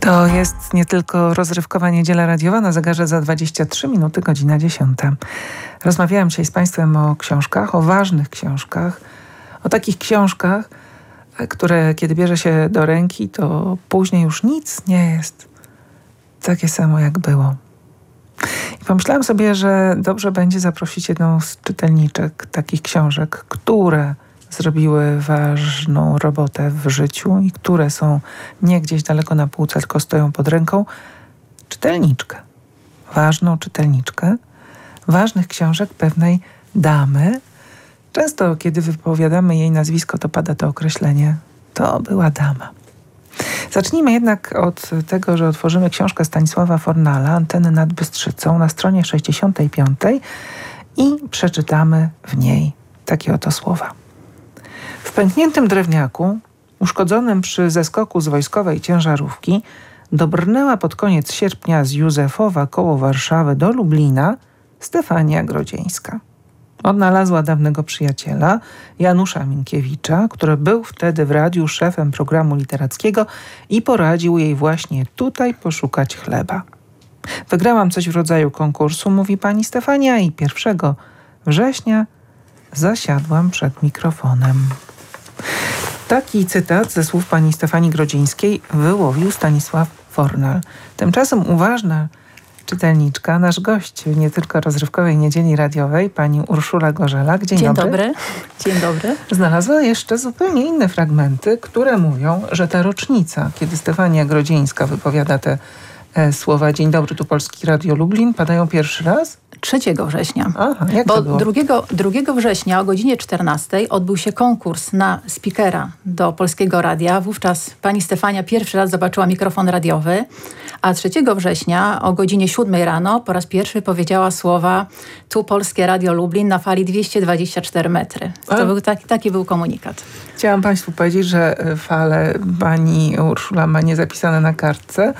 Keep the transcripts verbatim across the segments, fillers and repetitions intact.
To jest nie tylko rozrywkowa niedziela radiowa, na zegarze za dwadzieścia trzy minuty, godzina dziesiąta. Rozmawiałam dzisiaj z Państwem o książkach, o ważnych książkach, o takich książkach, które kiedy bierze się do ręki, to później już nic nie jest takie samo jak było. I pomyślałam sobie, że dobrze będzie zaprosić jedną z czytelniczek takich książek, które zrobiły ważną robotę w życiu i które są nie gdzieś daleko na półce, tylko stoją pod ręką. Czytelniczkę. Ważną czytelniczkę. Ważnych książek pewnej damy. Często, kiedy wypowiadamy jej nazwisko, to pada to określenie. To była dama. Zacznijmy jednak od tego, że otworzymy książkę Stanisława Fornala, Anteny nad Bystrzycą, na stronie sześćdziesiątej piątej i przeczytamy w niej takie oto słowa. W pękniętym drewniaku, uszkodzonym przy zeskoku z wojskowej ciężarówki, dobrnęła pod koniec sierpnia z Józefowa koło Warszawy do Lublina Stefania Grodzieńska. Odnalazła dawnego przyjaciela, Janusza Minkiewicza, który był wtedy w radiu szefem programu literackiego i poradził jej właśnie tutaj poszukać chleba. Wygrałam coś w rodzaju konkursu, mówi pani Stefania, i pierwszego września zasiadłam przed mikrofonem. Taki cytat ze słów pani Stefanii Grodzieńskiej wyłowił Stanisław Fornal. Tymczasem uważna czytelniczka, nasz gość nie tylko rozrywkowej niedzieli radiowej, pani Urszula Gorzelak. Dzień, Dzień dobry. dobry. Dzień dobry. Znalazła jeszcze zupełnie inne fragmenty, które mówią, że ta rocznica, kiedy Stefania Grodzieńska wypowiada te e, słowa Dzień dobry, tu Polski Radio Lublin, padają pierwszy raz? trzeciego września. Aha, jak Bo to było? drugiego, drugiego września o godzinie czternastej odbył się konkurs na speakera do Polskiego Radia. Wówczas pani Stefania pierwszy raz zobaczyła mikrofon radiowy, a trzeciego września o godzinie siódmej rano po raz pierwszy powiedziała słowa tu Polskie Radio Lublin na fali dwieście dwadzieścia cztery metry. To A? był taki, taki był komunikat. Chciałam państwu powiedzieć, że fale pani Urszula ma nie zapisane na kartce.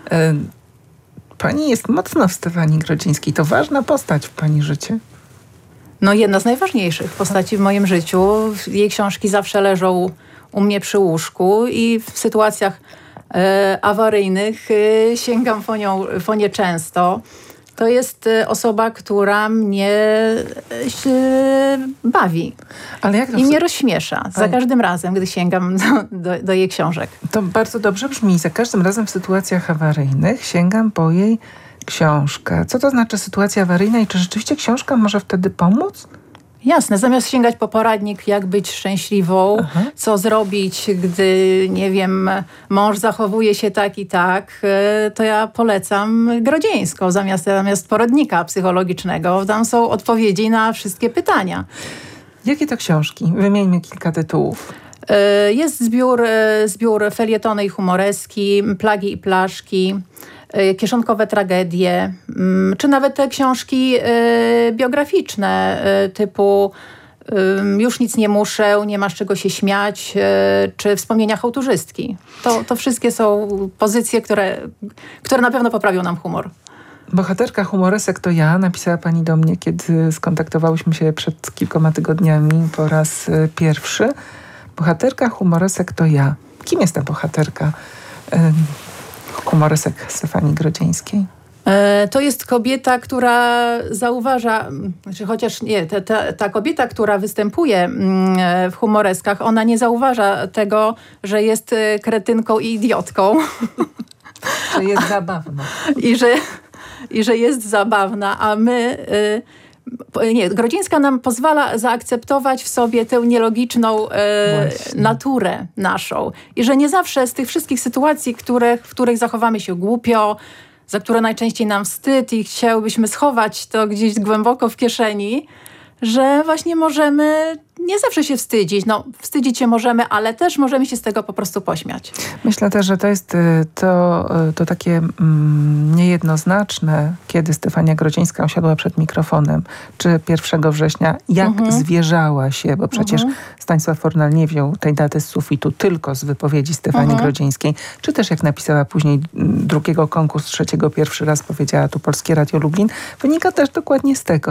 Pani jest mocno w Stefanii Grodzieńskiej. To ważna postać w pani życiu. No jedna z najważniejszych postaci w moim życiu. Jej książki zawsze leżą u mnie przy łóżku i w sytuacjach e, awaryjnych e, sięgam po nią, po nie często. To jest e, osoba, która mnie e, się bawi Ale jak to i w... mnie rozśmiesza za Ale... każdym razem, gdy sięgam do, do, do jej książek. To bardzo dobrze brzmi. Za każdym razem w sytuacjach awaryjnych sięgam po jej książkę. Co to znaczy sytuacja awaryjna i czy rzeczywiście książka może wtedy pomóc? Jasne, zamiast sięgać po poradnik, jak być szczęśliwą, Aha. co zrobić, gdy, nie wiem, mąż zachowuje się tak i tak, to ja polecam Grodzieńską zamiast, zamiast poradnika psychologicznego. Tam są odpowiedzi na wszystkie pytania. Jakie to książki? Wymieńmy kilka tytułów. Jest zbiór, zbiór felietony i humoreski, Plagi i plaszki, kieszonkowe tragedie, czy nawet te książki biograficzne typu Już nic nie muszę, nie masz czego się śmiać, czy Wspomnienia chałturzystki. To, to wszystkie są pozycje, które, które na pewno poprawią nam humor. Bohaterka humoresek to ja, napisała pani do mnie, kiedy skontaktowałyśmy się przed kilkoma tygodniami po raz pierwszy. Bohaterka humoresek to ja. Kim jest ta bohaterka humoresek Stefanii Grodzieńskiej? To jest kobieta, która zauważa, znaczy chociaż nie, ta, ta, ta kobieta, która występuje w humoreskach, ona nie zauważa tego, że jest kretynką i idiotką. Że jest zabawna. I że, i że jest zabawna, a my... Nie, Grodzieńska nam pozwala zaakceptować w sobie tę nielogiczną e, naturę naszą. I że nie zawsze z tych wszystkich sytuacji, które, w których zachowamy się głupio, za które najczęściej nam wstyd i chciałybyśmy schować to gdzieś głęboko w kieszeni, że właśnie możemy nie zawsze się wstydzić. No, wstydzić się możemy, ale też możemy się z tego po prostu pośmiać. Myślę też, że to jest to, to takie mm, niejednoznaczne, kiedy Stefania Grodzieńska usiadła przed mikrofonem, czy pierwszego września, jak mhm. zwierzała się, bo przecież mhm. Stanisław Fornal nie wziął tej daty z sufitu, tylko z wypowiedzi Stefanii mhm. Grodzieńskiej, czy też jak napisała później drugiego konkurs, trzeciego pierwszy raz powiedziała tu Polskie Radio Lublin, wynika też dokładnie z tego,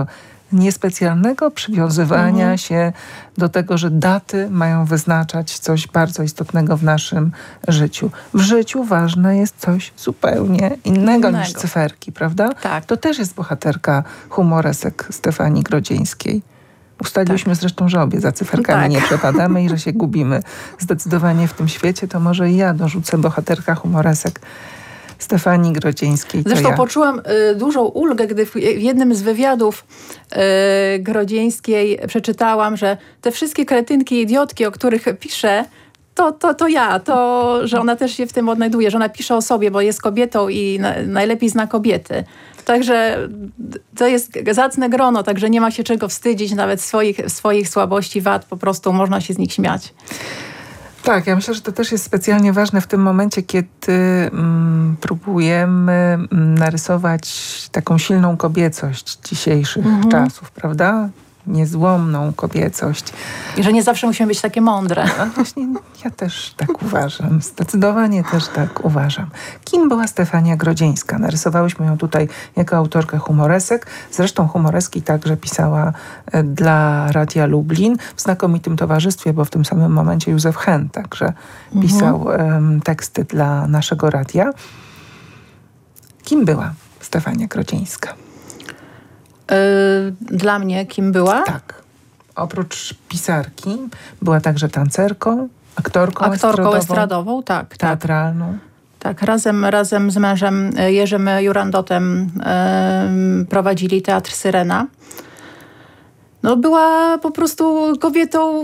niespecjalnego przywiązywania mhm. się do tego, że daty mają wyznaczać coś bardzo istotnego w naszym życiu. W życiu ważne jest coś zupełnie innego, innego. niż cyferki, prawda? Tak. To też jest bohaterka humoresek Stefanii Grodzieńskiej. Ustaliliśmy tak. zresztą, że obie za cyferkami tak. nie przepadamy i że się gubimy zdecydowanie w tym świecie. To może i ja dorzucę bohaterka humoresek Stefanii Grodzieńskiej. Zresztą ja. poczułam y, dużą ulgę, gdy w, w jednym z wywiadów y, Grodzieńskiej przeczytałam, że te wszystkie kretynki i idiotki, o których pisze, to, to, to ja, to, że ona też się w tym odnajduje, że ona pisze o sobie, bo jest kobietą i na, najlepiej zna kobiety. Także to jest zacne grono, także nie ma się czego wstydzić, nawet swoich, swoich słabości, wad, po prostu można się z nich śmiać. Tak, ja myślę, że to też jest specjalnie ważne w tym momencie, kiedy mm, próbujemy mm, narysować taką silną kobiecość dzisiejszych mhm. czasów, prawda? Niezłomną kobiecość. I że nie zawsze musimy być takie mądre. A właśnie ja też tak uważam. Zdecydowanie też tak uważam. Kim była Stefania Grodzieńska? Narysowałyśmy ją tutaj jako autorkę humoresek. Zresztą humoreski także pisała dla Radia Lublin w znakomitym towarzystwie, bo w tym samym momencie Józef Hen także mhm. pisał um, teksty dla naszego radia. Kim była Stefania Grodzieńska? Dla mnie kim była? Tak. Oprócz pisarki była także tancerką, aktorką, aktorką estradową, estradową tak. Teatralną. Tak, tak. Razem, razem z mężem Jerzym Jurandotem yy, prowadzili Teatr Syrena. No była po prostu kobietą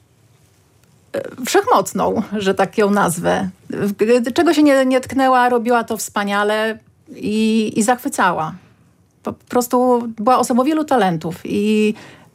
wszechmocną, że tak ją nazwę. Czego się nie, nie tknęła, robiła to wspaniale i, i zachwycała. Po prostu była osobą wielu talentów i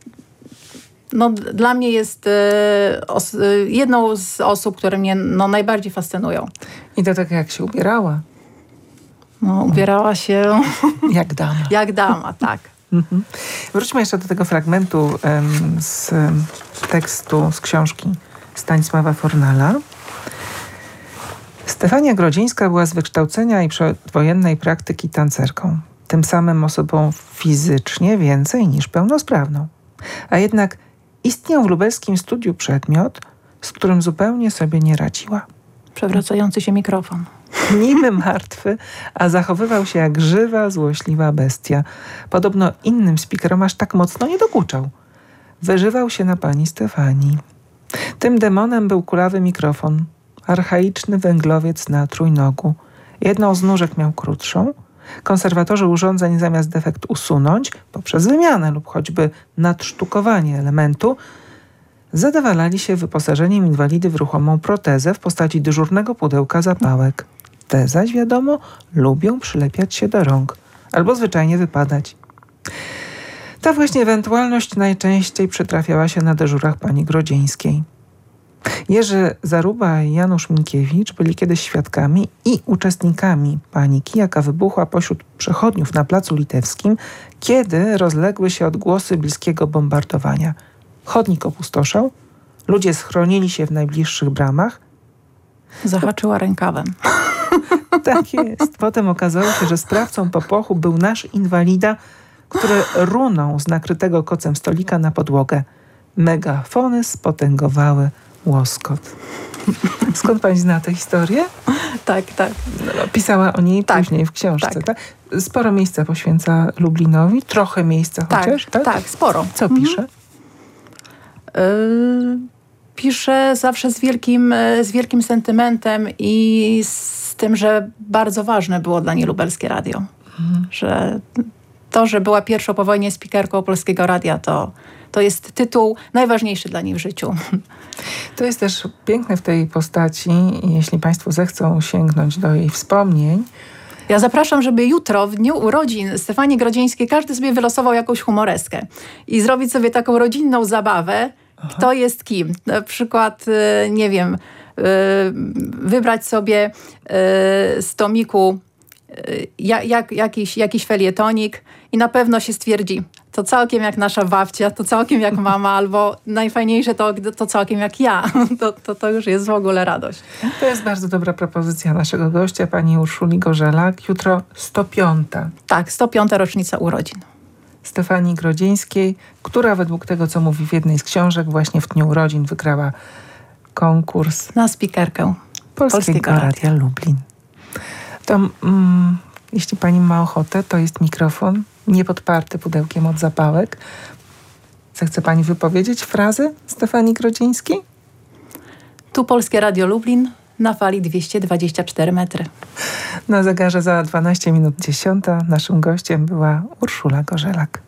no, dla mnie jest e, os, e, jedną z osób, które mnie no, najbardziej fascynują. I do tego, jak się ubierała. No, ubierała się... Jak dama. Jak dama, tak. Mhm. Wróćmy jeszcze do tego fragmentu um, z um, tekstu, z książki Stanisława Fornala. Stefania Grodzieńska była z wykształcenia i przedwojennej praktyki tancerką. Tym samym osobą fizycznie więcej niż pełnosprawną. A jednak istniał w lubelskim studiu przedmiot, z którym zupełnie sobie nie radziła. Przewracający się mikrofon. Niby martwy, a zachowywał się jak żywa, złośliwa bestia. Podobno innym speakerom aż tak mocno nie dokuczał. Wyżywał się na pani Stefanii. Tym demonem był kulawy mikrofon, archaiczny węglowiec na trójnogu. Jedną z nóżek miał krótszą. Konserwatorzy urządzeń zamiast defekt usunąć poprzez wymianę lub choćby nadsztukowanie elementu, zadowalali się wyposażeniem inwalidy w ruchomą protezę w postaci dyżurnego pudełka zapałek. Te zaś, wiadomo, lubią przylepiać się do rąk albo zwyczajnie wypadać. Ta właśnie ewentualność najczęściej przytrafiała się na dyżurach pani Grodzieńskiej. Jerzy Zaruba i Janusz Minkiewicz byli kiedyś świadkami i uczestnikami paniki, jaka wybuchła pośród przechodniów na Placu Litewskim, kiedy rozległy się odgłosy bliskiego bombardowania. Chodnik opustoszał, ludzie schronili się w najbliższych bramach. Zahaczyła rękawem. Tak jest. Potem okazało się, że sprawcą popłochu był nasz inwalida, który runął z nakrytego kocem stolika na podłogę. Megafony spotęgowały łoskot. Skąd pani zna tę historię? Tak, tak. Pisała o niej tak, później w książce, tak. tak? Sporo miejsca poświęca Lublinowi, trochę miejsca tak, chociaż, tak? Tak, sporo. Co mhm. pisze? Yy, pisze zawsze z wielkim, z wielkim sentymentem i z tym, że bardzo ważne było dla niej lubelskie radio. Mhm. Że to, że była pierwszą po wojnie speakerką Polskiego Radia, to, to jest tytuł najważniejszy dla niej w życiu. To jest też piękne w tej postaci, jeśli państwo zechcą sięgnąć do jej wspomnień. Ja zapraszam, żeby jutro, w dniu urodzin Stefanii Grodzieńskiej, każdy sobie wylosował jakąś humoreskę i zrobić sobie taką rodzinną zabawę, Aha. kto jest kim. Na przykład, nie wiem, wybrać sobie z tomiku jak, jakiś, jakiś felietonik i na pewno się stwierdzi, to całkiem jak nasza babcia, to całkiem jak mama, albo najfajniejsze to, to całkiem jak ja. To, to, to już jest w ogóle radość. To jest bardzo dobra propozycja naszego gościa, pani Urszuli Gorzelak. Jutro sto piąta. Tak, sto piąta rocznica urodzin. Stefanii Grodzińskiej, która według tego, co mówi w jednej z książek, właśnie w dniu urodzin wygrała konkurs na spikerkę Polskiego, Polskiego Radia. Radia Lublin. To mm, jeśli pani ma ochotę, to jest mikrofon niepodparty pudełkiem od zapałek. Zechce pani wypowiedzieć frazę Stefanii Grodzińskiej? Tu Polskie Radio Lublin na fali dwieście dwadzieścia cztery metry. Na zegarze za dwanaście minut dziesiąta naszym gościem była Urszula Gorzelak.